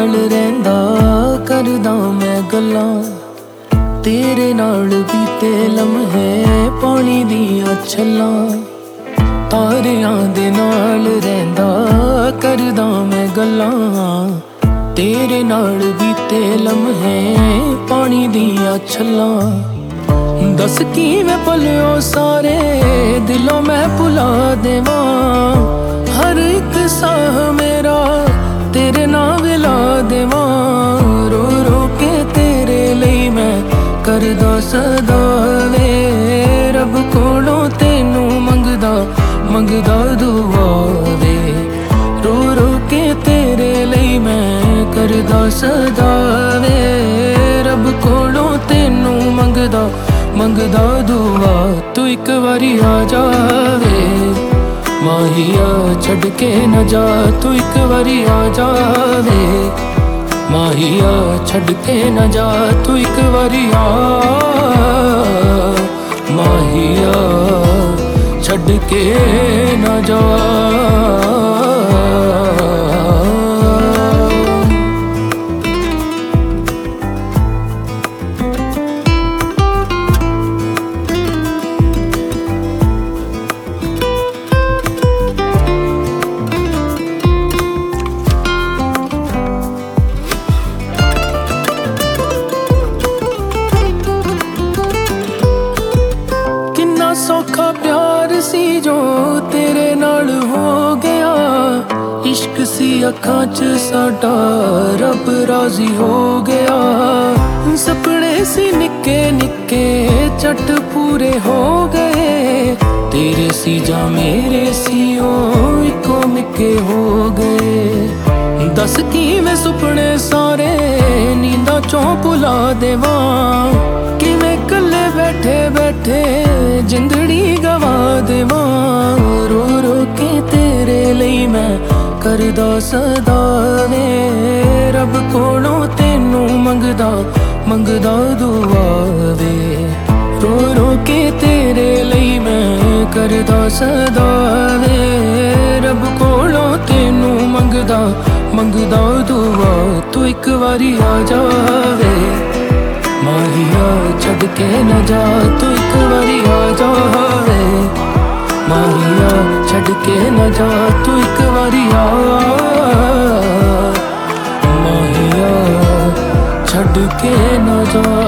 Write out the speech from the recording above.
नाल रहिंदा करदा मैं गल्लां तेरे नाल बीते लम्हे पानी दियां छल्लां तारियां दे नाल रहिंदा करदा मैं गल्लां तेरे नाल बीते लम्हे पानी दियां छल्लां दस किवें भुल्लियो सारे दिलों मैं भुला देवां हर एक साह मेरा तेरे नाल विला देवां रो रो के तेरे लई मैं करदा सदा वे रब कोलों तेनू मंगदा मंगदा दुआ वे रो रो के तेरे लई मैं करदा सदा वे रब कोलों तेनू मंगदा मंगदा दुआ तू एक बारी आ जावे माहिया छड़ के न जा तू एक बारी आ जावे माहिया छड़ के न जा तू एक बारी आ माहिया छड़ के न जा सौखा प्यार सी जो तेरे नाल हो गया इश्क सी अखां च साडा रब राजी हो गया सपने सी निक्के निक्के झट पूरे हो गए तेरे सी जा मेरे सी ओ इको मिक्के हो गए दस किवें सुपने सारे नींदा चों भुला देवां किवें कल्ले बैठे बैठे जिंदड़ी गवा देवां रो रो के तेरे लई मैं करदा सदा वे रब कोलों तेनू मंगदा मंगदा दुआ वे रो रो के तेरे लई मैं करदा सदा वे रब कोलों तेनू मंगदा मंगदा दुआ तू एक बारी आ जावे माहिया छड़ के न जा तू एक बारी आ जावे माहिया छड़ के न जा तू एक बारी आ माहिया छड़ के न जा।